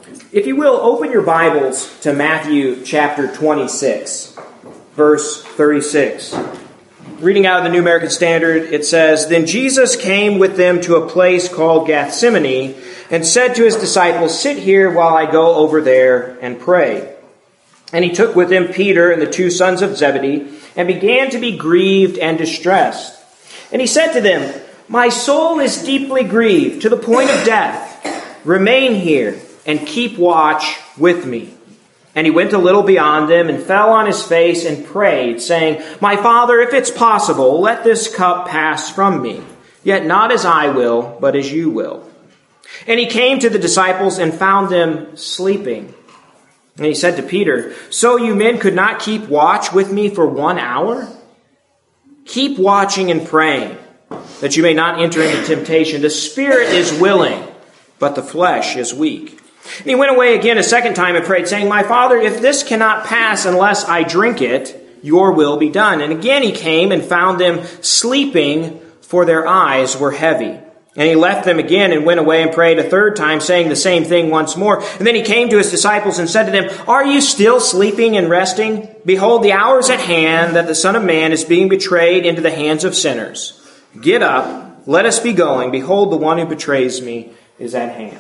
If you will, open your Bibles to Matthew chapter 26, verse 36. Reading out of the New American Standard, it says, "Then Jesus came with them to a place called Gethsemane and said to his disciples, 'Sit here while I go over there and pray.' And he took with him Peter and the two sons of Zebedee and began to be grieved and distressed. And he said to them, 'My soul is deeply grieved to the point of death. Remain here and keep watch with me.' And he went a little beyond them and fell on his face and prayed, saying, 'My Father, if it's possible, let this cup pass from me. Yet not as I will, but as you will.' And he came to the disciples and found them sleeping. And he said to Peter, 'So you men could not keep watch with me for 1 hour? Keep watching and praying, that you may not enter into temptation. The spirit is willing, but the flesh is weak.' And he went away again a second time and prayed, saying, 'My Father, if this cannot pass unless I drink it, your will be done.' And again he came and found them sleeping, for their eyes were heavy. And he left them again and went away and prayed a third time, saying the same thing once more. And then he came to his disciples and said to them, 'Are you still sleeping and resting? Behold, the hour is at hand that the Son of Man is being betrayed into the hands of sinners. Get up, let us be going. Behold, the one who betrays me is at hand.'"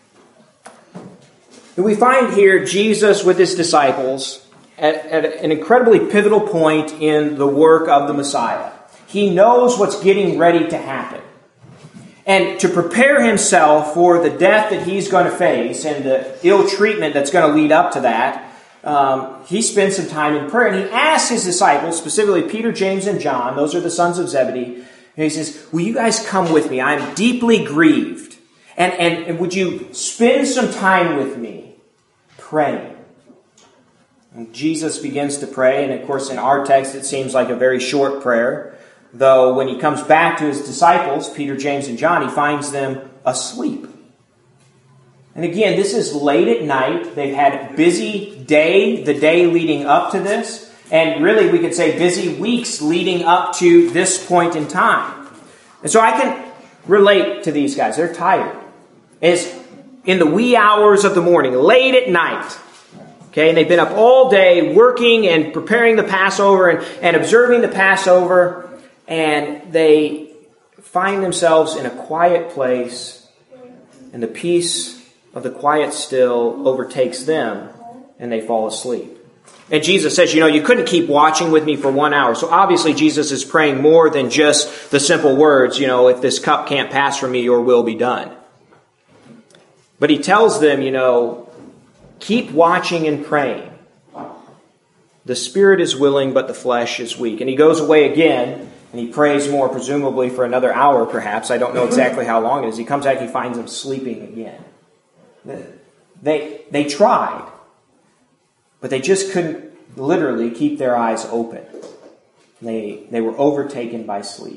And we find here Jesus with his disciples at an incredibly pivotal point in the work of the Messiah. He knows what's getting ready to happen. And to prepare himself for the death that he's going to face and the ill treatment that's going to lead up to that, he spends some time in prayer. And he asks his disciples, specifically Peter, James, and John, those are the sons of Zebedee, and he says, "Will you guys come with me? I'm deeply grieved. And would you spend some time with me praying?" And Jesus begins to pray. And of course, in our text, it seems like a very short prayer. Though when he comes back to his disciples, Peter, James, and John, he finds them asleep. And again, this is late at night. They've had a busy day, the day leading up to this. And really, we could say busy weeks leading up to this point in time. And so I can relate to these guys. They're tired. It's in the wee hours of the morning, late at night. Okay, and they've been up all day working and preparing the Passover and observing the Passover. And they find themselves in a quiet place, and the peace of the quiet still overtakes them, and they fall asleep. And Jesus says, you couldn't keep watching with me for 1 hour. So obviously Jesus is praying more than just the simple words, if this cup can't pass from me, your will be done. But he tells them, keep watching and praying. The spirit is willing, but the flesh is weak. And he goes away again. And he prays more, presumably for another hour, perhaps. I don't know exactly how long it is. He comes back, he finds them sleeping again. They tried, but they just couldn't literally keep their eyes open. They were overtaken by sleep.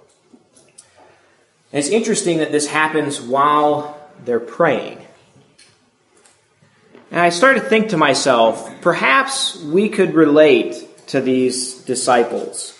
And it's interesting that this happens while they're praying. And I started to think to myself, perhaps we could relate to these disciples.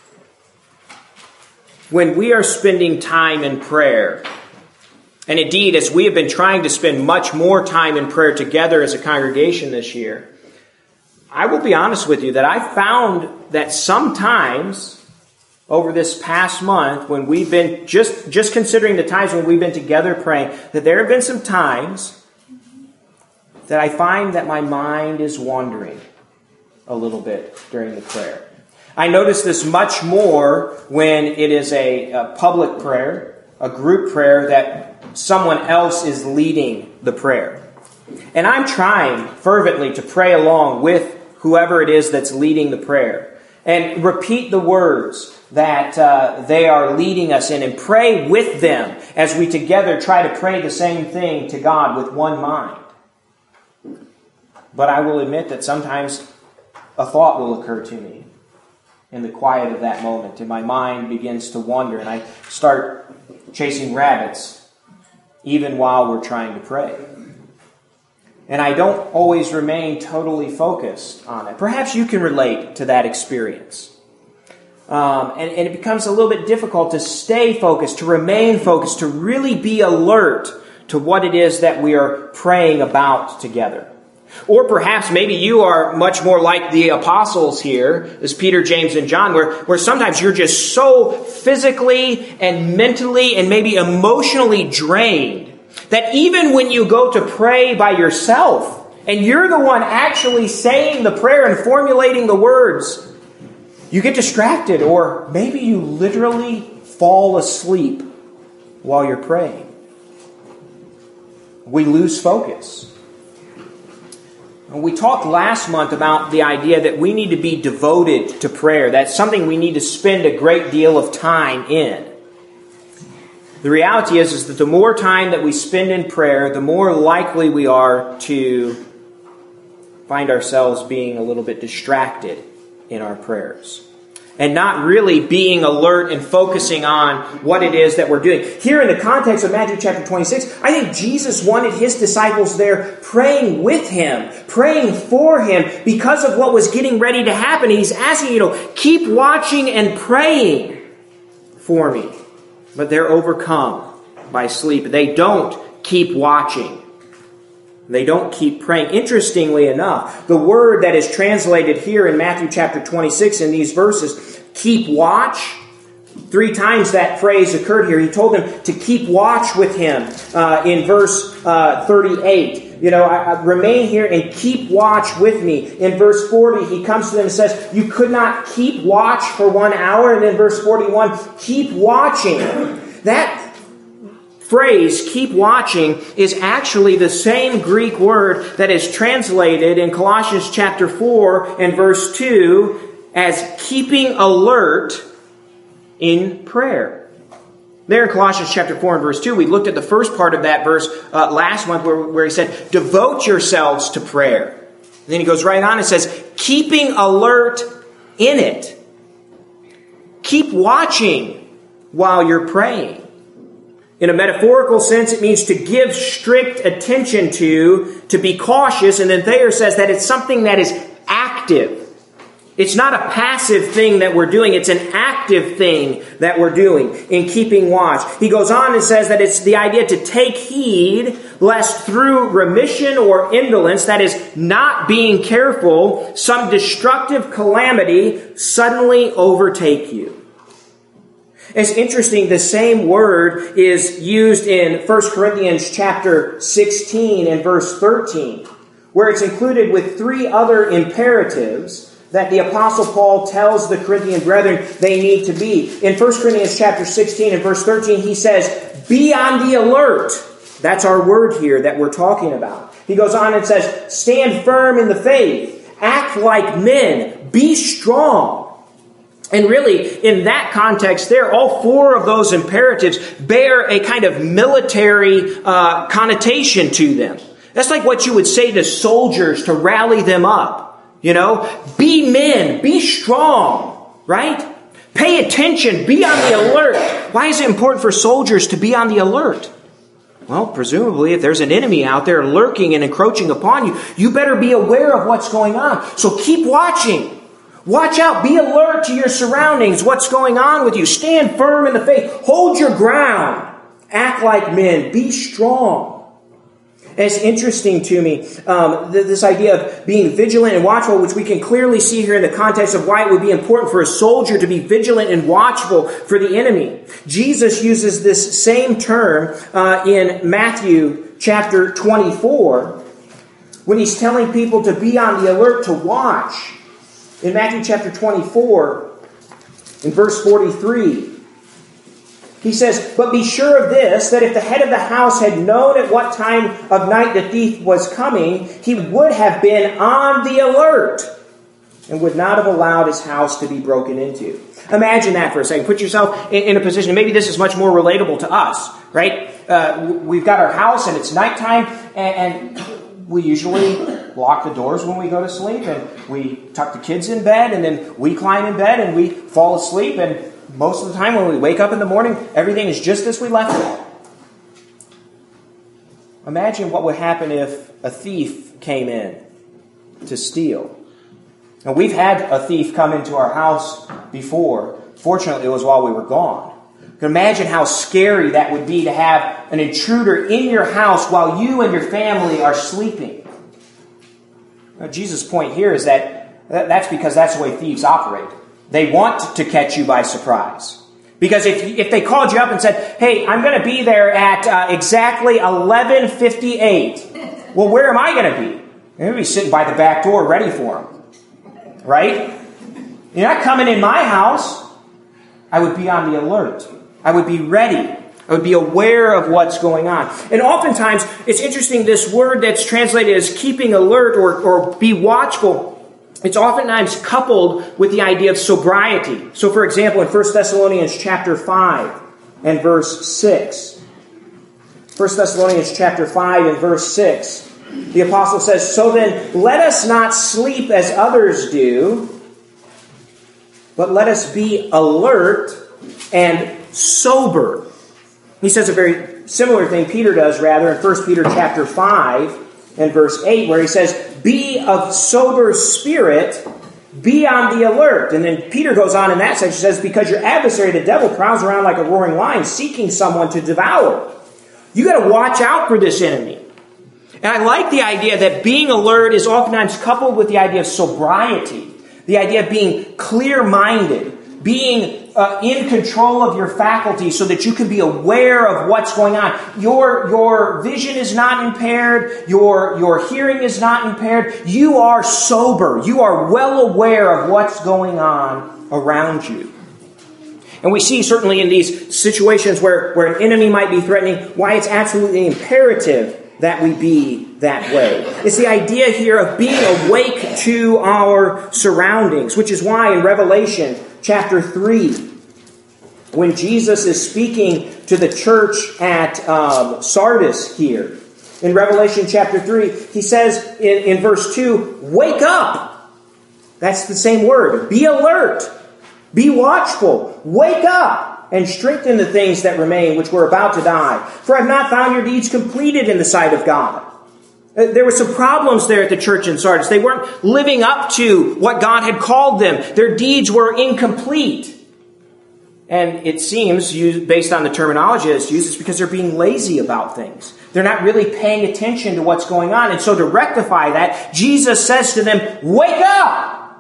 When we are spending time in prayer, and indeed, as we have been trying to spend much more time in prayer together as a congregation this year, I will be honest with you that I found that sometimes over this past month, when we've been just considering the times when we've been together praying, that there have been some times that I find that my mind is wandering a little bit during the prayer. I notice this much more when it is a public prayer, a group prayer that someone else is leading the prayer. And I'm trying fervently to pray along with whoever it is that's leading the prayer and repeat the words that they are leading us in and pray with them as we together try to pray the same thing to God with one mind. But I will admit that sometimes a thought will occur to me in the quiet of that moment, and my mind begins to wander, and I start chasing rabbits, even while we're trying to pray. And I don't always remain totally focused on it. Perhaps you can relate to that experience. And it becomes a little bit difficult to stay focused, to remain focused, to really be alert to what it is that we are praying about together. Or perhaps maybe you are much more like the apostles here, as Peter, James, and John, where sometimes you're just so physically and mentally and maybe emotionally drained that even when you go to pray by yourself and you're the one actually saying the prayer and formulating the words, you get distracted, or maybe you literally fall asleep while you're praying. We lose focus. We talked last month about the idea that we need to be devoted to prayer. That's something we need to spend a great deal of time in. The reality is that the more time that we spend in prayer, the more likely we are to find ourselves being a little bit distracted in our prayers and not really being alert and focusing on what it is that we're doing. Here in the context of Matthew chapter 26, I think Jesus wanted his disciples there praying with him, praying for him because of what was getting ready to happen. He's asking, keep watching and praying for me. But they're overcome by sleep. They don't keep watching. They don't keep praying. Interestingly enough, the word that is translated here in Matthew chapter 26 in these verses, keep watch, 3 times that phrase occurred here. He told them to keep watch with him in verse 38. Remain here and keep watch with me. In verse 40, he comes to them and says, you could not keep watch for 1 hour. And then verse 41, keep watching. That phrase, keep watching, is actually the same Greek word that is translated in Colossians chapter 4 and verse 2 as keeping alert in prayer. There in Colossians chapter 4 and verse 2, we looked at the first part of that verse last month where he said, devote yourselves to prayer. And then he goes right on and says, keeping alert in it. Keep watching while you're praying. In a metaphorical sense, it means to give strict attention to be cautious. And then Thayer says that it's something that is active. It's not a passive thing that we're doing. It's an active thing that we're doing in keeping watch. He goes on and says that it's the idea to take heed lest through remission or indolence, that is not being careful, some destructive calamity suddenly overtake you. It's interesting, the same word is used in 1 Corinthians chapter 16 and verse 13, where it's included with 3 other imperatives that the Apostle Paul tells the Corinthian brethren they need to be. In 1 Corinthians chapter 16 and verse 13, he says, be on the alert. That's our word here that we're talking about. He goes on and says, stand firm in the faith, act like men, be strong. And really, in that context there, all 4 of those imperatives bear a kind of military connotation to them. That's like what you would say to soldiers to rally them up. Be men, be strong, right? Pay attention, be on the alert. Why is it important for soldiers to be on the alert? Well, presumably, if there's an enemy out there lurking and encroaching upon you, you better be aware of what's going on. So keep watching. Watch out. Be alert to your surroundings. What's going on with you? Stand firm in the faith. Hold your ground. Act like men. Be strong. And it's interesting to me, this idea of being vigilant and watchful, which we can clearly see here in the context of why it would be important for a soldier to be vigilant and watchful for the enemy. Jesus uses this same term in Matthew chapter 24 when he's telling people to be on the alert to watch. In Matthew chapter 24, in verse 43, he says, but be sure of this, that if the head of the house had known at what time of night the thief was coming, he would have been on the alert and would not have allowed his house to be broken into. Imagine that for a second. Put yourself in a position, maybe this is much more relatable to us, right? We've got our house and it's nighttime, and we usually lock the doors when we go to sleep, and we tuck the kids in bed, and then we climb in bed and we fall asleep, and most of the time when we wake up in the morning, everything is just as we left it. Imagine what would happen if a thief came in to steal. Now, we've had a thief come into our house before. Fortunately, it was while we were gone. can imagine how scary that would be to have an intruder in your house while you and your family are sleeping. Now, Jesus' point here is that's because that's the way thieves operate. They want to catch you by surprise. Because if they called you up and said, hey, I'm going to be there at exactly 11:58, well, where am I going to be? I'm going to be sitting by the back door ready for them. Right? You're not coming in my house. I would be on the alert. I would be ready. I would be aware of what's going on. And oftentimes, it's interesting, this word that's translated as keeping alert or be watchful, it's oftentimes coupled with the idea of sobriety. So, for example, in 1 Thessalonians chapter 5 and verse 6, 1 Thessalonians chapter 5 and verse 6, the apostle says, so then let us not sleep as others do, but let us be alert and sober. He says a very similar thing Peter does, rather, in 1 Peter chapter 5 and verse 8, where he says, be of sober spirit, be on the alert. And then Peter goes on in that section, says, because your adversary, the devil, prowls around like a roaring lion, seeking someone to devour. You got to watch out for this enemy. And I like the idea that being alert is oftentimes coupled with the idea of sobriety, the idea of being clear-minded, being in control of your faculties so that you can be aware of what's going on. Your vision is not impaired. Your hearing is not impaired. You are sober. You are well aware of what's going on around you. And we see certainly in these situations where an enemy might be threatening, why it's absolutely imperative that we be that way. It's the idea here of being awake to our surroundings, which is why in Revelation chapter 3, when Jesus is speaking to the church at Sardis here, in Revelation chapter 3, he says in verse 2, wake up. That's the same word. Be alert. Be watchful. Wake up and strengthen the things that remain, which were about to die. For I have not found your deeds completed in the sight of God. There were some problems there at the church in Sardis. They weren't living up to what God had called them. Their deeds were incomplete. And it seems, based on the terminology that's used, it's because they're being lazy about things. They're not really paying attention to what's going on. And so to rectify that, Jesus says to them, wake up!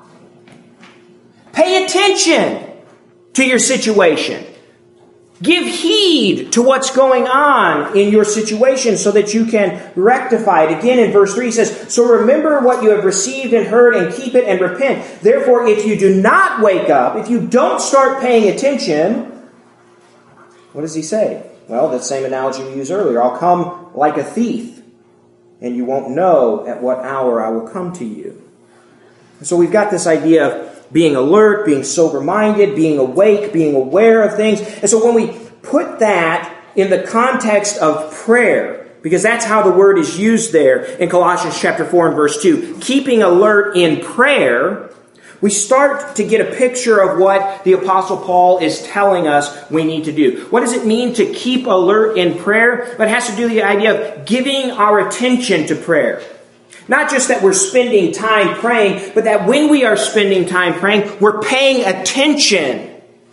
Pay attention to your situation. Give heed to what's going on in your situation so that you can rectify it. Again, in verse 3, he says, so remember what you have received and heard and keep it and repent. Therefore, if you do not wake up, if you don't start paying attention, what does he say? Well, that same analogy we used earlier. I'll come like a thief, and you won't know at what hour I will come to you. And so we've got this idea of being alert, being sober-minded, being awake, being aware of things. And so when we put that in the context of prayer, because that's how the word is used there in Colossians chapter 4 and verse 2, keeping alert in prayer, we start to get a picture of what the Apostle Paul is telling us we need to do. What does it mean to keep alert in prayer? It has to do with the idea of giving our attention to prayer. Not just that we're spending time praying, but that when we are spending time praying, we're paying attention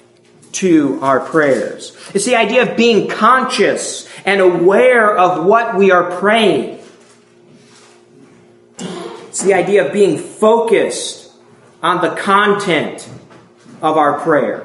to our prayers. It's the idea of being conscious and aware of what we are praying. It's the idea of being focused on the content of our prayer.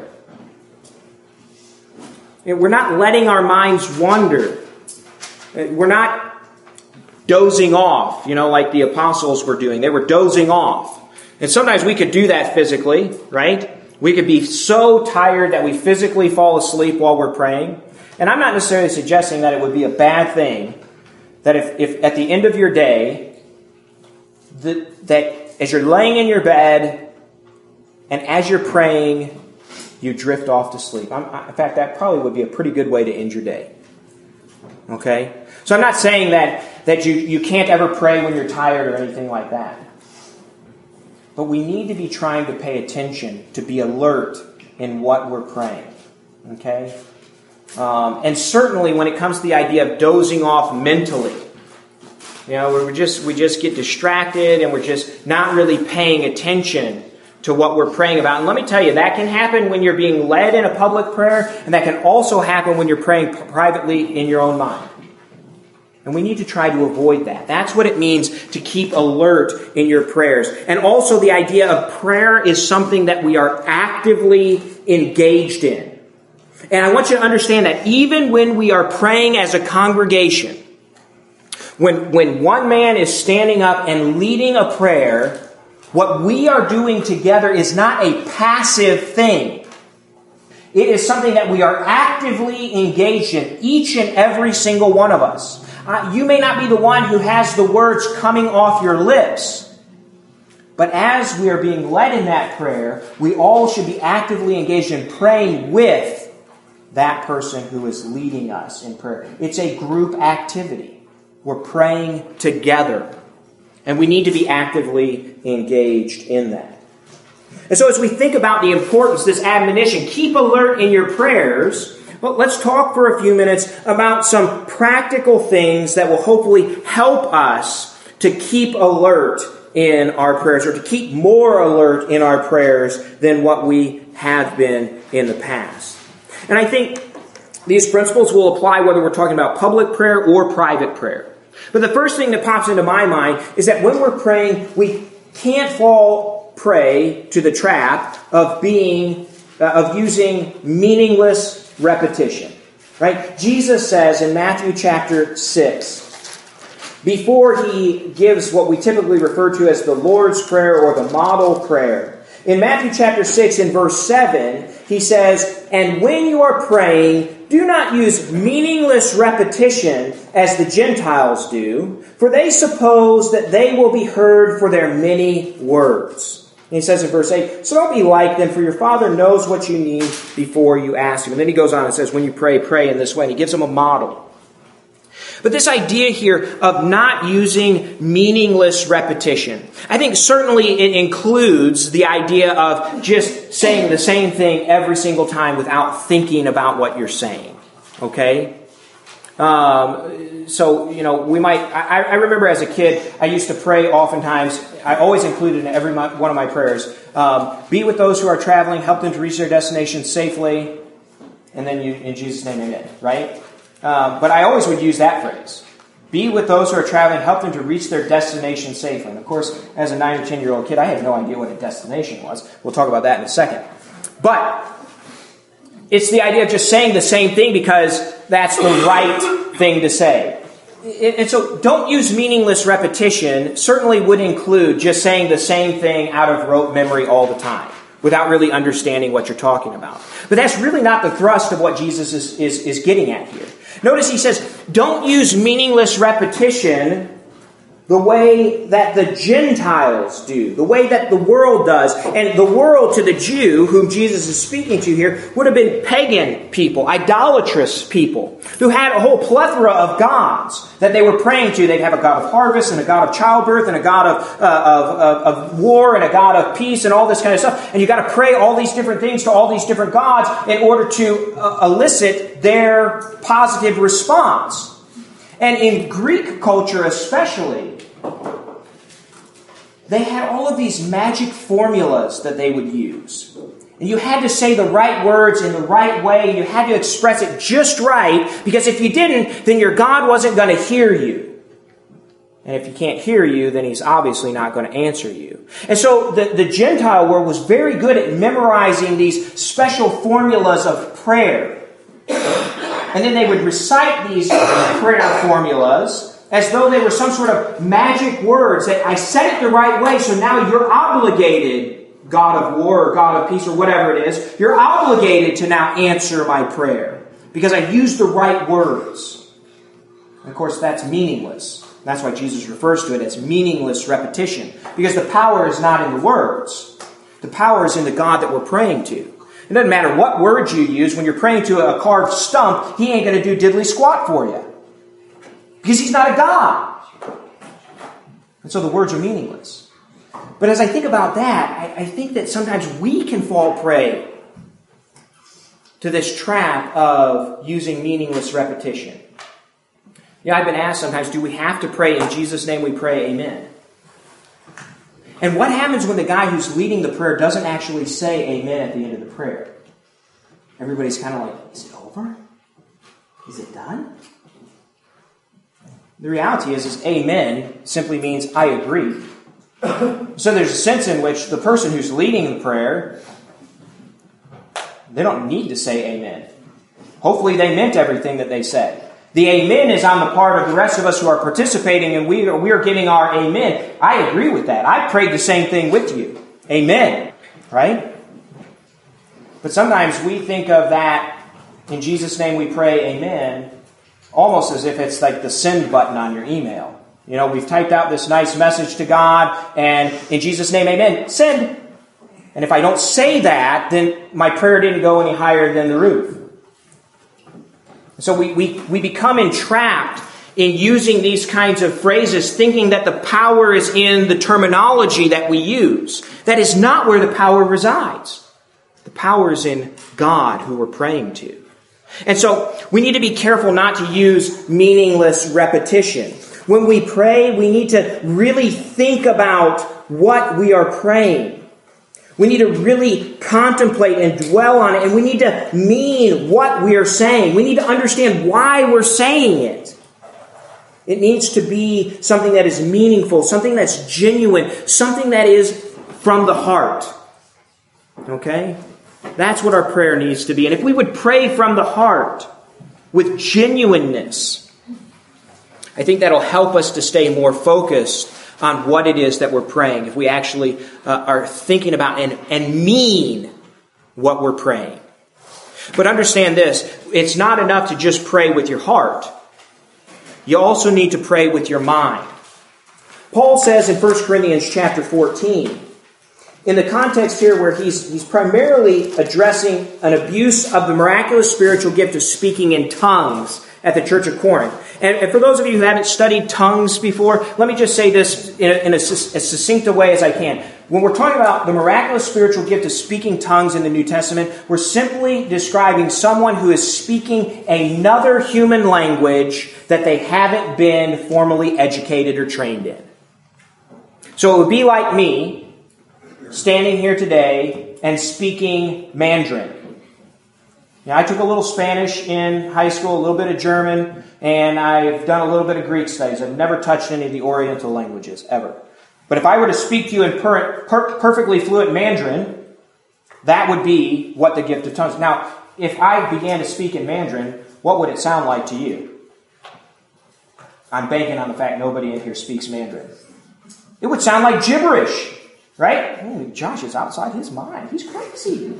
We're not letting our minds wander. We're not dozing off, like the apostles were doing. They were dozing off. And sometimes we could do that physically, right? We could be so tired that we physically fall asleep while we're praying. And I'm not necessarily suggesting that it would be a bad thing that if at the end of your day, that as you're laying in your bed and as you're praying, you drift off to sleep. In fact, that probably would be a pretty good way to end your day. Okay? So I'm not saying that you can't ever pray when you're tired or anything like that. But we need to be trying to pay attention, to be alert in what we're praying. Okay? And certainly when it comes to the idea of dozing off mentally, where we just get distracted and we're just not really paying attention. to what we're praying about. And let me tell you, that can happen when you're being led in a public prayer, and that can also happen when you're praying privately in your own mind. And we need to try to avoid that. That's what it means to keep alert in your prayers. And also the idea of prayer is something that we are actively engaged in. And I want you to understand that even when we are praying as a congregation, when one man is standing up and leading a prayer, what we are doing together is not a passive thing. It is something that we are actively engaged in, each and every single one of us. You may not be the one who has the words coming off your lips, but as we are being led in that prayer, we all should be actively engaged in praying with that person who is leading us in prayer. It's a group activity. We're praying together, and we need to be actively engaged in that. And so as we think about the importance, this admonition, keep alert in your prayers, well, let's talk for a few minutes about some practical things that will hopefully help us to keep alert in our prayers, or to keep more alert in our prayers than what we have been in the past. And I think these principles will apply whether we're talking about public prayer or private prayer. But the first thing that pops into my mind is that when we're praying, we can't fall prey to the trap of using meaningless repetition. Right? Jesus says in Matthew chapter 6, before he gives what we typically refer to as the Lord's Prayer or the model prayer, in Matthew chapter 6 in verse 7, he says, "And when you are praying, do not use meaningless repetition as the Gentiles do, for they suppose that they will be heard for their many words." And he says in verse 8, "So don't be like them, for your Father knows what you need before you ask Him." And then he goes on and says, when you pray, pray in this way. And he gives them a model. But this idea here of not using meaningless repetition, I think certainly it includes the idea of just saying the same thing every single time without thinking about what you're saying. Okay? So, we might, I remember as a kid, I used to pray oftentimes, I always included in every one of my prayers, be with those who are traveling, help them to reach their destination safely, and then you, in Jesus' name, amen, right? But I always would use that phrase. Be with those who are traveling, help them to reach their destination safely. And of course, as a 9 or 10-year-old kid, I had no idea what a destination was. We'll talk about that in a second. But it's the idea of just saying the same thing because that's the right thing to say. And so don't use meaningless repetition. Certainly would include just saying the same thing out of rote memory all the time without really understanding what you're talking about. But that's really not the thrust of what Jesus is getting at here. Notice he says, don't use meaningless repetition the way that the Gentiles do, the way that the world does. And the world to the Jew, whom Jesus is speaking to here, would have been pagan people, idolatrous people, who had a whole plethora of gods that they were praying to. They'd have a god of harvest, and a god of childbirth, and a god of war, and a god of peace, and all this kind of stuff. And you've got to pray all these different things to all these different gods in order to elicit their positive response. And in Greek culture especially, they had all of these magic formulas that they would use. And you had to say the right words in the right way, and you had to express it just right, because if you didn't, then your God wasn't going to hear you. And if he can't hear you, then he's obviously not going to answer you. And so the Gentile world was very good at memorizing these special formulas of prayer. And then they would recite these prayer formulas as though they were some sort of magic words that I said it the right way, so now you're obligated, God of war or God of peace or whatever it is, you're obligated to now answer my prayer because I used the right words. And of course, that's meaningless. That's why Jesus refers to it as meaningless repetition, because the power is not in the words. The power is in the God that we're praying to. It doesn't matter what words you use. When you're praying to a carved stump, he ain't going to do diddly squat for you. Because he's not a God. And so the words are meaningless. But as I think about that, I think that sometimes we can fall prey to this trap of using meaningless repetition. I've been asked sometimes, do we have to pray in Jesus' name we pray, amen? And what happens when the guy who's leading the prayer doesn't actually say amen at the end of the prayer? Everybody's kind of like, is it over? Is it done? The reality is amen simply means I agree. So there's a sense in which the person who's leading the prayer, they don't need to say amen. Hopefully they meant everything that they said. The amen is on the part of the rest of us who are participating, and we are giving our amen. I agree with that. I prayed the same thing with you. Amen. Right? But sometimes we think of that, in Jesus' name we pray, amen, almost as if it's like the send button on your email. You know, we've typed out this nice message to God, and in Jesus' name, amen, send. And if I don't say that, then my prayer didn't go any higher than the roof. So we become entrapped in using these kinds of phrases, thinking that the power is in the terminology that we use. That is not where the power resides. The power is in God who we're praying to. And so we need to be careful not to use meaningless repetition. When we pray, we need to really think about what we are praying. We need to really contemplate and dwell on it, and we need to mean what we are saying. We need to understand why we're saying it. It needs to be something that is meaningful, something that's genuine, something that is from the heart. Okay? That's what our prayer needs to be. And if we would pray from the heart with genuineness, I think that'll help us to stay more focused on what it is that we're praying, if we actually are thinking about and mean what we're praying. But understand this, it's not enough to just pray with your heart. You also need to pray with your mind. Paul says in 1 Corinthians chapter 14, in the context here where he's primarily addressing an abuse of the miraculous spiritual gift of speaking in tongues at the church of Corinth. And for those of you who haven't studied tongues before, let me just say this in as succinct a way as I can. When we're talking about the miraculous spiritual gift of speaking tongues in the New Testament, we're simply describing someone who is speaking another human language that they haven't been formally educated or trained in. So it would be like me standing here today and speaking Mandarin. Now, I took a little Spanish in high school, a little bit of German, and I've done a little bit of Greek studies. I've never touched any of the Oriental languages, ever. But if I were to speak to you in perfectly fluent Mandarin, that would be what the gift of tongues. Now, if I began to speak in Mandarin, what would it sound like to you? I'm banking on the fact nobody in here speaks Mandarin. It would sound like gibberish, right? Oh, Josh is outside his mind. He's crazy.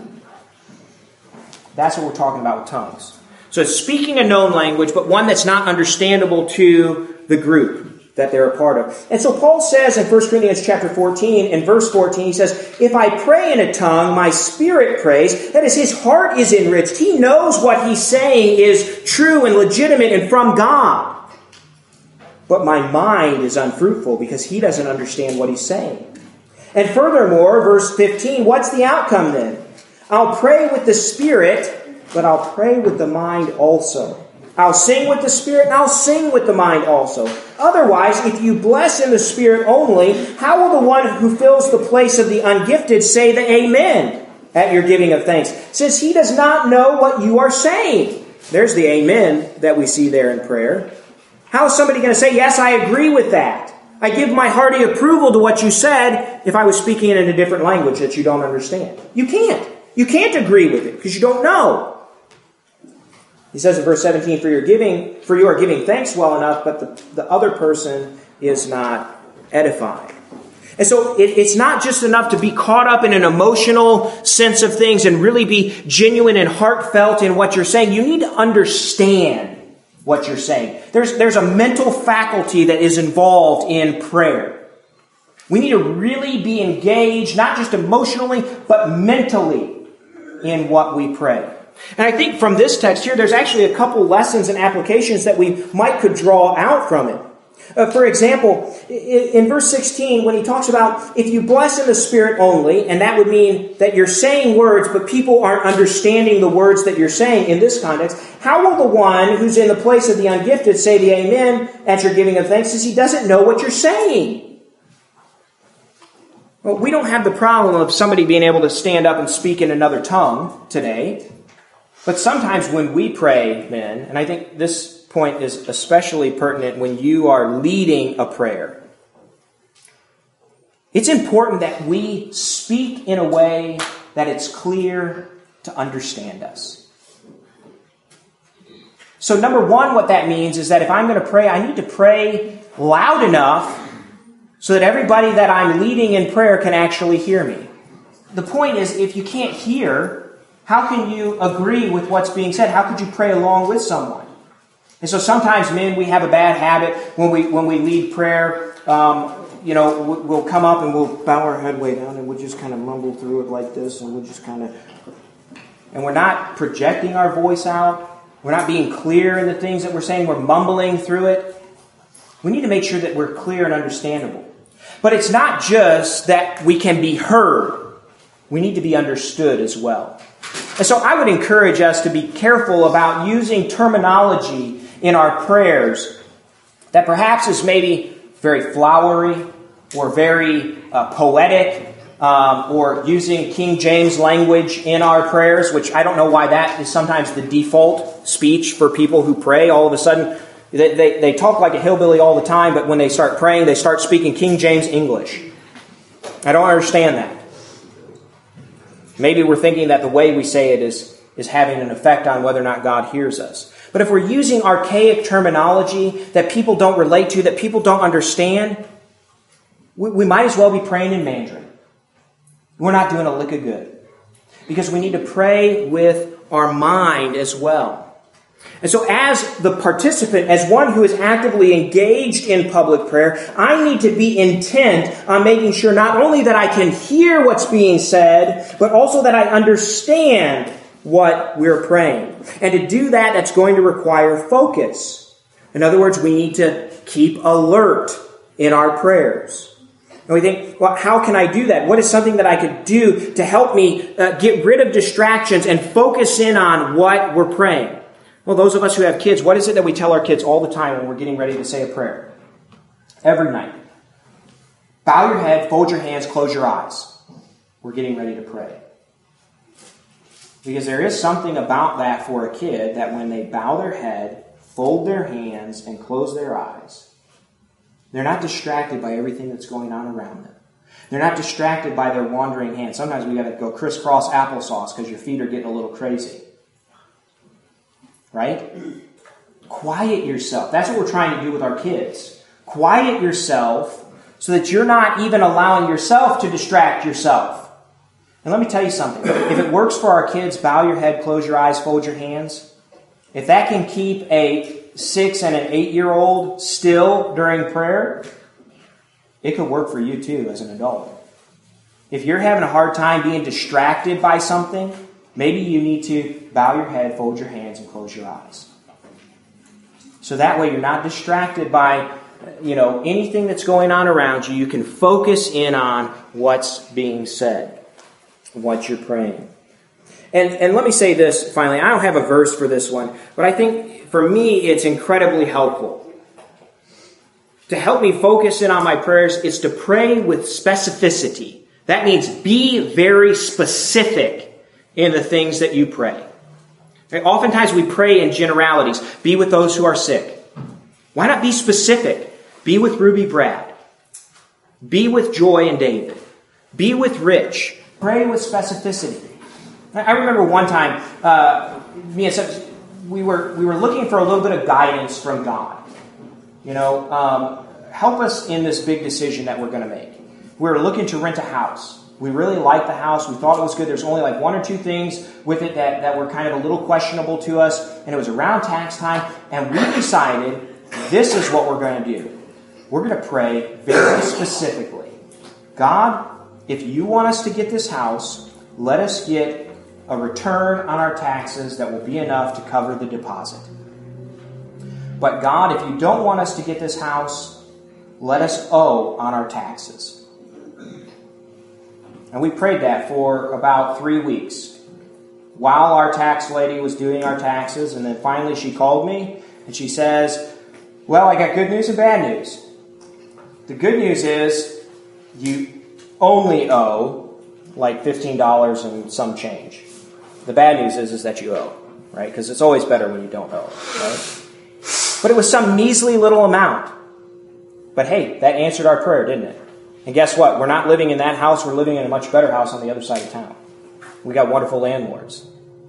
That's what we're talking about with tongues. So it's speaking a known language, but one that's not understandable to the group that they're a part of. And so Paul says in 1 Corinthians chapter 14, in verse 14, he says, if I pray in a tongue, my spirit prays. That is, his heart is enriched. He knows what he's saying is true and legitimate and from God. But my mind is unfruitful because he doesn't understand what he's saying. And furthermore, verse 15, what's the outcome then? I'll pray with the Spirit, but I'll pray with the mind also. I'll sing with the Spirit, and I'll sing with the mind also. Otherwise, if you bless in the Spirit only, how will the one who fills the place of the ungifted say the Amen at your giving of thanks, since he does not know what you are saying? There's the Amen that we see there in prayer. How is somebody going to say, yes, I agree with that? I give my hearty approval to what you said if I was speaking in a different language that you don't understand. You can't. You can't agree with it because you don't know. He says in verse 17, for you are giving thanks well enough, but the other person is not edifying. And so it's not just enough to be caught up in an emotional sense of things and really be genuine and heartfelt in what you're saying. You need to understand what you're saying. There's a mental faculty that is involved in prayer. We need to really be engaged, not just emotionally, but mentally in what we pray. And I think from this text here, there's actually a couple lessons and applications that we could draw out from it. For example, in verse 16, when he talks about if you bless in the Spirit only, and that would mean that you're saying words, but people aren't understanding the words that you're saying in this context, how will the one who's in the place of the ungifted say the Amen at your giving of thanks, since he doesn't know what you're saying? Well, we don't have the problem of somebody being able to stand up and speak in another tongue today. But sometimes when we pray, men, and I think this point is especially pertinent when you are leading a prayer, it's important that we speak in a way that it's clear to understand us. So number one, what that means is that if I'm going to pray, I need to pray loud enough so that everybody that I'm leading in prayer can actually hear me. The point is, if you can't hear, how can you agree with what's being said? How could you pray along with someone? And so sometimes, men, we have a bad habit when we lead prayer. We'll come up and we'll bow our head way down and we'll just kind of mumble through it like this, and we'll just kind of, and we're not projecting our voice out. We're not being clear in the things that we're saying. We're mumbling through it. We need to make sure that we're clear and understandable. But it's not just that we can be heard. We need to be understood as well. And so I would encourage us to be careful about using terminology in our prayers that perhaps is maybe very flowery or very poetic, or using King James language in our prayers, which I don't know why that is sometimes the default speech for people who pray. All of a sudden, they talk like a hillbilly all the time, but when they start praying, they start speaking King James English. I don't understand that. Maybe we're thinking that the way we say it is having an effect on whether or not God hears us. But if we're using archaic terminology that people don't relate to, that people don't understand, we might as well be praying in Mandarin. We're not doing a lick of good. Because we need to pray with our mind as well. And so as the participant, as one who is actively engaged in public prayer, I need to be intent on making sure not only that I can hear what's being said, but also that I understand what we're praying. And to do that, that's going to require focus. In other words, we need to keep alert in our prayers. And we think, well, how can I do that? What is something that I could do to help me get rid of distractions and focus in on what we're praying? Well, those of us who have kids, what is it that we tell our kids all the time when we're getting ready to say a prayer? Every night. Bow your head, fold your hands, close your eyes. We're getting ready to pray. Because there is something about that for a kid that when they bow their head, fold their hands, and close their eyes, they're not distracted by everything that's going on around them. They're not distracted by their wandering hands. Sometimes we got to go crisscross applesauce because your feet are getting a little crazy. Right? Quiet yourself. That's what we're trying to do with our kids. Quiet yourself so that you're not even allowing yourself to distract yourself. And let me tell you something. If it works for our kids, bow your head, close your eyes, fold your hands. If that can keep a 6 and an 8-year-old still during prayer, it could work for you too as an adult. If you're having a hard time being distracted by something, maybe you need to bow your head, fold your hands, and close your eyes. So that way you're not distracted by, anything that's going on around you. You can focus in on what's being said, what you're praying. And let me say this finally. I don't have a verse for this one, but I think for me it's incredibly helpful. To help me focus in on my prayers is to pray with specificity. That means be very specific in the things that you pray. Okay? Oftentimes we pray in generalities. Be with those who are sick. Why not be specific? Be with Ruby Brad. Be with Joy and David. Be with Rich. Pray with specificity. I remember one time, me and Seth, we were looking for a little bit of guidance from God. Help us in this big decision that we're going to make. We were looking to rent a house. We really liked the house. We thought it was good. There's only like 1 or 2 things with it that were kind of a little questionable to us. And it was around tax time. And we decided this is what we're going to do. We're going to pray very specifically. God, if you want us to get this house, let us get a return on our taxes that will be enough to cover the deposit. But God, if you don't want us to get this house, let us owe on our taxes. And we prayed that for about 3 weeks while our tax lady was doing our taxes. And then finally she called me and she says, well, I got good news and bad news. The good news is you only owe like $15 and some change. The bad news is that you owe, right? Because it's always better when you don't owe, right? But it was some measly little amount. But hey, that answered our prayer, didn't it? And guess what? We're not living in that house. We're living in a much better house on the other side of town. We got wonderful landlords.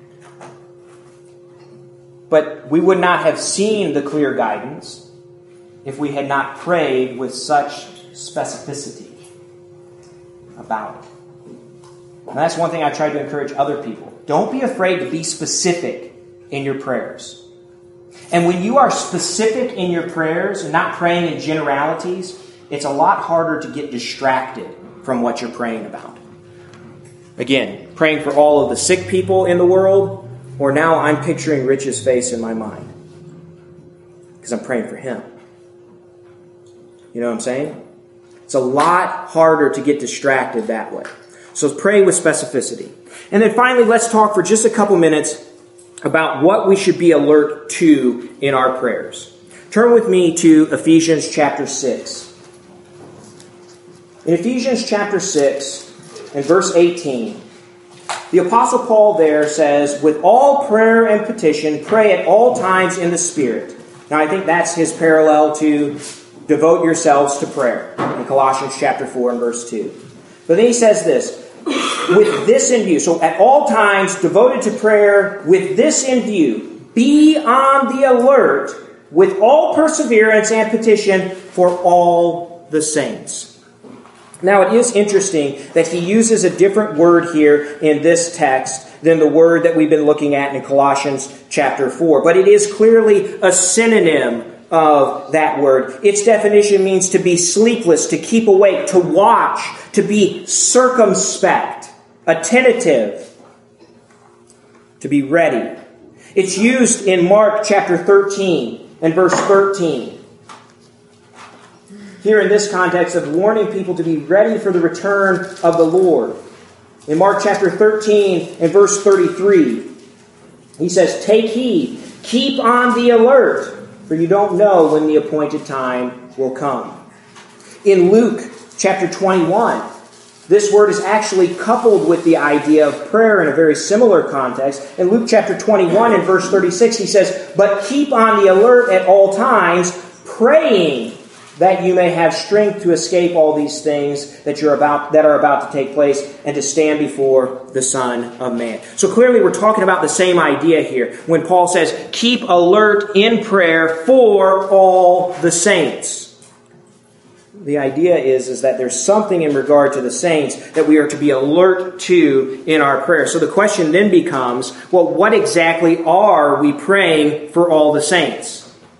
But we would not have seen the clear guidance if we had not prayed with such specificity about it. And that's one thing I try to encourage other people. Don't be afraid to be specific in your prayers. And when you are specific in your prayers and not praying in generalities, it's a lot harder to get distracted from what you're praying about. Again, praying for all of the sick people in the world, or now I'm picturing Rich's face in my mind because I'm praying for him. You know what I'm saying? It's a lot harder to get distracted that way. So pray with specificity. And then finally, let's talk for just a couple minutes about what we should be alert to in our prayers. Turn with me to Ephesians chapter 6. In Ephesians chapter 6 and verse 18, the Apostle Paul there says, with all prayer and petition, pray at all times in the Spirit. Now I think that's his parallel to devote yourselves to prayer in Colossians chapter 4 and verse 2. But then he says this, with this in view. So at all times devoted to prayer with this in view. Be on the alert with all perseverance and petition for all the saints. Now it is interesting that he uses a different word here in this text than the word that we've been looking at in Colossians chapter 4. But it is clearly a synonym of that word. Its definition means to be sleepless, to keep awake, to watch, to be circumspect, attentive, to be ready. It's used in Mark chapter 13 and verse 13. Here in this context of warning people to be ready for the return of the Lord. In Mark chapter 13 and verse 33, he says, take heed, keep on the alert, for you don't know when the appointed time will come. In Luke chapter 21, this word is actually coupled with the idea of prayer in a very similar context. In Luke chapter 21 and verse 36, he says, but keep on the alert at all times, praying that you may have strength to escape all these things that are about to take place and to stand before the Son of Man. So clearly we're talking about the same idea here when Paul says, keep alert in prayer for all the saints. The idea is that there's something in regard to the saints that we are to be alert to in our prayer. So the question then becomes, well, what exactly are we praying for all the saints?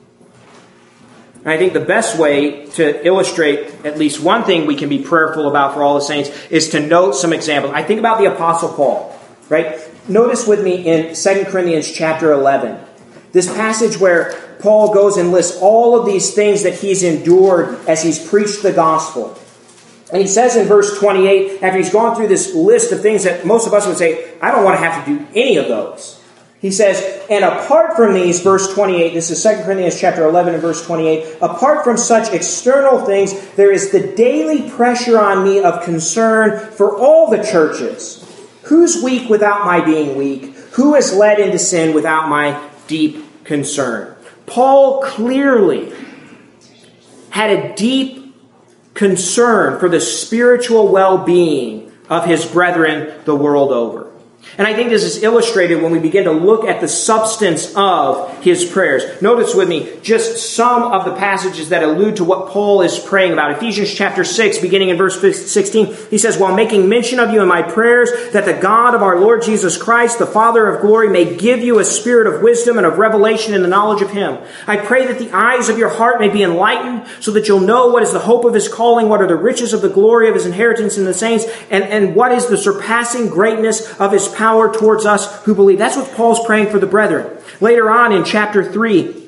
And I think the best way to illustrate at least one thing we can be prayerful about for all the saints is to note some examples. I think about the Apostle Paul, right? Notice with me in 2 Corinthians chapter 11, this passage where Paul goes and lists all of these things that he's endured as he's preached the gospel. And he says in verse 28, after he's gone through this list of things that most of us would say, I don't want to have to do any of those. He says, and apart from these, verse 28, this is 2 Corinthians chapter 11 and verse 28, apart from such external things, there is the daily pressure on me of concern for all the churches. Who's weak without my being weak? Who is led into sin without my deep concern? Paul clearly had a deep concern for the spiritual well-being of his brethren the world over. And I think this is illustrated when we begin to look at the substance of his prayers. Notice with me just some of the passages that allude to what Paul is praying about. Ephesians chapter 6, beginning in verse 16, he says, while making mention of you in my prayers, that the God of our Lord Jesus Christ, the Father of glory, may give you a spirit of wisdom and of revelation in the knowledge of him. I pray that the eyes of your heart may be enlightened, so that you'll know what is the hope of his calling, what are the riches of the glory of his inheritance in the saints, and what is the surpassing greatness of his power towards us who believe. That's what Paul's praying for the brethren. Later on in chapter 3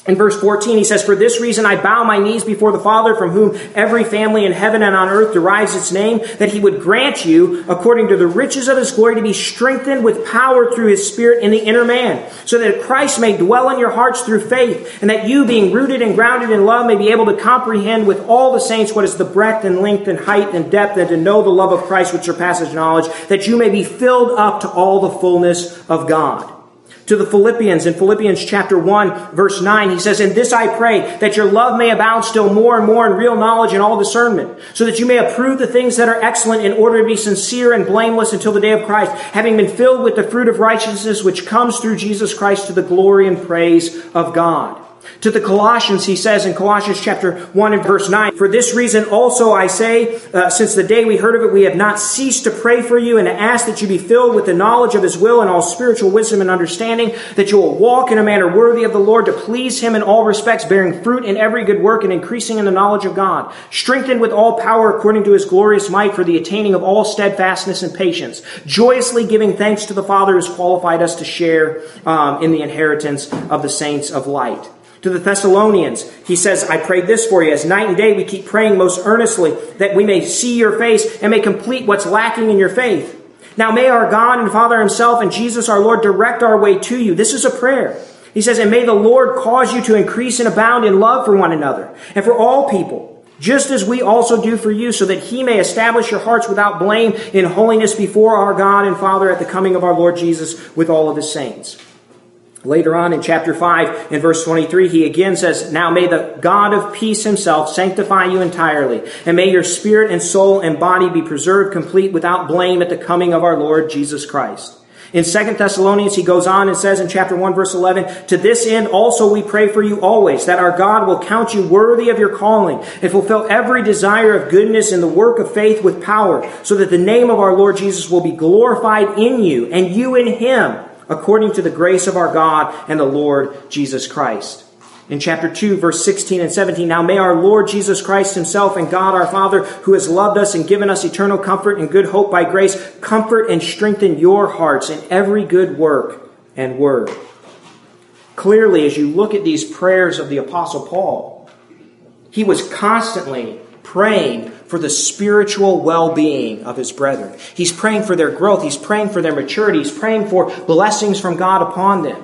In verse 14, he says, "For this reason I bow my knees before the Father, from whom every family in heaven and on earth derives its name, that he would grant you, according to the riches of his glory, to be strengthened with power through his Spirit in the inner man, so that Christ may dwell in your hearts through faith, and that you, being rooted and grounded in love, may be able to comprehend with all the saints what is the breadth and length and height and depth, and to know the love of Christ which surpasses knowledge, that you may be filled up to all the fullness of God." To the Philippians, in Philippians chapter 1, verse 9, he says, "In this I pray, that your love may abound still more and more in real knowledge and all discernment, so that you may approve the things that are excellent, in order to be sincere and blameless until the day of Christ, having been filled with the fruit of righteousness which comes through Jesus Christ, to the glory and praise of God." To the Colossians, he says in Colossians chapter 1 and verse 9, "For this reason also I say, since the day we heard of it, we have not ceased to pray for you and to ask that you be filled with the knowledge of his will and all spiritual wisdom and understanding, that you will walk in a manner worthy of the Lord, to please him in all respects, bearing fruit in every good work and increasing in the knowledge of God, strengthened with all power according to his glorious might, for the attaining of all steadfastness and patience, joyously giving thanks to the Father who has qualified us to share in the inheritance of the saints of light." To the Thessalonians, he says, "I pray this for you, as night and day we keep praying most earnestly, that we may see your face and may complete what's lacking in your faith. Now may our God and Father himself and Jesus our Lord direct our way to you." This is a prayer. He says, "And may the Lord cause you to increase and abound in love for one another and for all people, just as we also do for you, so that he may establish your hearts without blame in holiness before our God and Father at the coming of our Lord Jesus with all of his saints." Later on in chapter 5, in verse 23, he again says, "Now may the God of peace himself sanctify you entirely, and may your spirit and soul and body be preserved complete without blame at the coming of our Lord Jesus Christ." In 2 Thessalonians, he goes on and says in chapter 1, verse 11, "To this end also we pray for you always, that our God will count you worthy of your calling, and fulfill every desire of goodness in the work of faith with power, so that the name of our Lord Jesus will be glorified in you, and you in him, according to the grace of our God and the Lord Jesus Christ." In chapter 2, verse 16 and 17, "Now may our Lord Jesus Christ himself and God our Father, who has loved us and given us eternal comfort and good hope by grace, comfort and strengthen your hearts in every good work and word." Clearly, as you look at these prayers of the Apostle Paul, he was constantly praying for the spiritual well-being of his brethren. He's praying for their growth. He's praying for their maturity. He's praying for blessings from God upon them.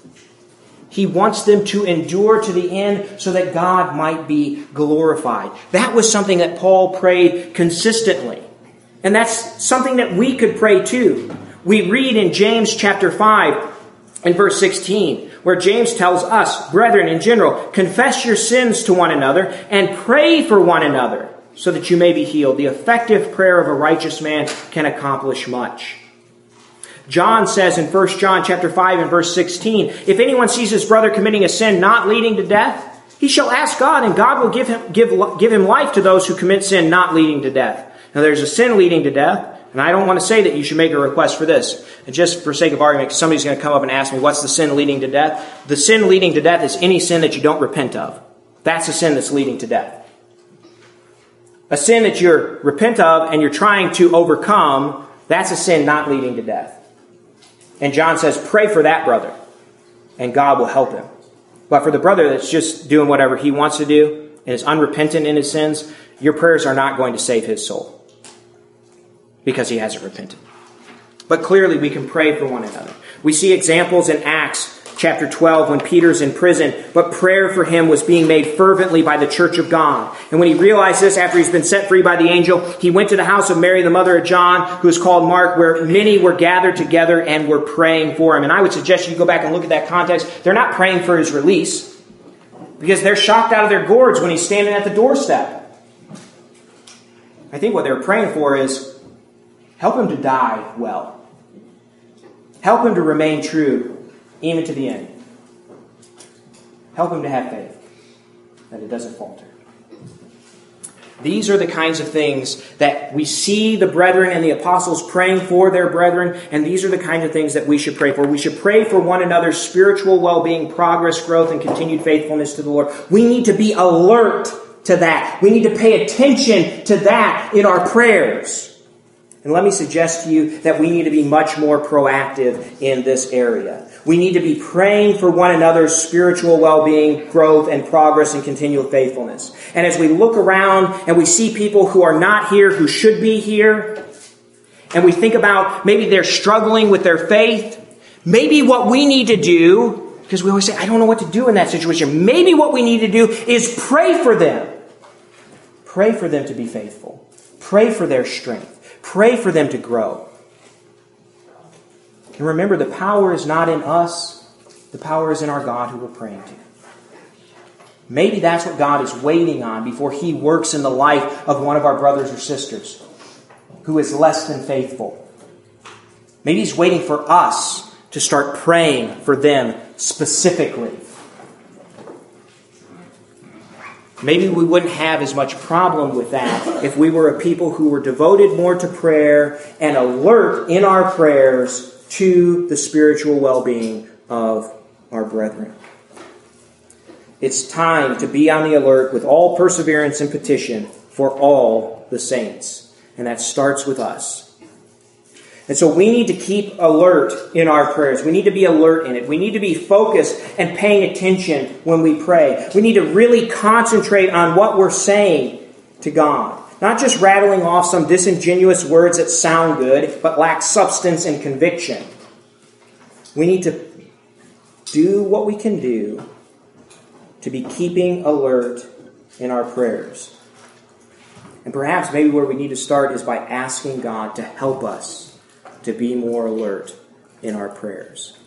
He wants them to endure to the end so that God might be glorified. That was something that Paul prayed consistently. And that's something that we could pray too. We read in James chapter 5 and verse 16, where James tells us, "Brethren, in general, confess your sins to one another and pray for one another, so that you may be healed. The effective prayer of a righteous man can accomplish much." John says in 1 John chapter 5 and verse 16, "If anyone sees his brother committing a sin not leading to death, he shall ask God, and God will give him life to those who commit sin not leading to death." Now there's a sin leading to death, and I don't want to say that you should make a request for this. And just for sake of argument, somebody's going to come up and ask me, what's the sin leading to death? The sin leading to death is any sin that you don't repent of. That's a sin that's leading to death. A sin that you repent of and you're trying to overcome, that's a sin not leading to death. And John says, pray for that brother, and God will help him. But for the brother that's just doing whatever he wants to do and is unrepentant in his sins, your prayers are not going to save his soul because he hasn't repented. But clearly we can pray for one another. We see examples in Acts chapter 12 when Peter's in prison, but prayer for him was being made fervently by the church of God. And when he realized this after he's been set free by the angel, he went to the house of Mary, the mother of John, who is called Mark, where many were gathered together and were praying for him. And I would suggest you go back and look at that context. They're not praying for his release because they're shocked out of their gourds when he's standing at the doorstep. I think what they're praying for is help him to die well. Help him to remain true even to the end. Help him to have faith, that it doesn't falter. These are the kinds of things that we see the brethren and the apostles praying for their brethren, and these are the kinds of things that we should pray for. We should pray for one another's spiritual well-being, progress, growth, and continued faithfulness to the Lord. We need to be alert to that. We need to pay attention to that in our prayers. And let me suggest to you that we need to be much more proactive in this area. We need to be praying for one another's spiritual well-being, growth, and progress and continual faithfulness. And as we look around and we see people who are not here, who should be here, and we think about maybe they're struggling with their faith, maybe what we need to do, because we always say, I don't know what to do in that situation. Maybe what we need to do is pray for them. Pray for them to be faithful. Pray for their strength. Pray for them to grow. And remember, the power is not in us. The power is in our God who we're praying to. Maybe that's what God is waiting on before He works in the life of one of our brothers or sisters who is less than faithful. Maybe He's waiting for us to start praying for them specifically. Maybe we wouldn't have as much problem with that if we were a people who were devoted more to prayer and alert in our prayers to the spiritual well-being of our brethren. It's time to be on the alert with all perseverance and petition for all the saints. And that starts with us. And so we need to keep alert in our prayers. We need to be alert in it. We need to be focused and paying attention when we pray. We need to really concentrate on what we're saying to God. Not just rattling off some disingenuous words that sound good, but lack substance and conviction. We need to do what we can do to be keeping alert in our prayers. And perhaps maybe where we need to start is by asking God to help us to be more alert in our prayers.